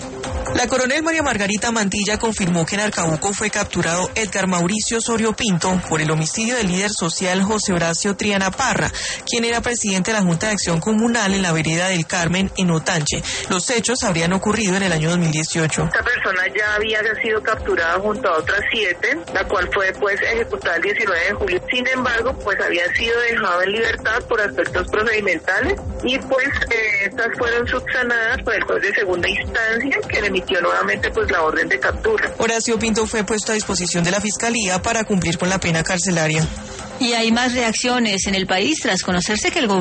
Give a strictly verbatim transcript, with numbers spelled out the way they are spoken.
La coronel María Margarita Mantilla confirmó que en Arcabuco fue capturado Edgar Mauricio Osorio Pinto por el homicidio del líder social José Horacio Triana Parra, quien era presidente de la Junta de Acción Comunal en la vereda del Carmen, en Otanche. Los hechos habrían ocurrido en el año dos mil dieciocho. Esta persona ya había sido capturada junto a otras siete, la cual fue pues ejecutada el diecinueve de julio. Sin embargo, pues había sido dejado en libertad por aspectos procedimentales y pues eh, estas fueron subsanadas por el juez de segunda instancia, que le emitió nuevamente pues la orden de captura. Horacio Pinto fue puesto a disposición de la Fiscalía para cumplir con la pena carcelaria. Y hay más reacciones en el país tras conocerse que el gobierno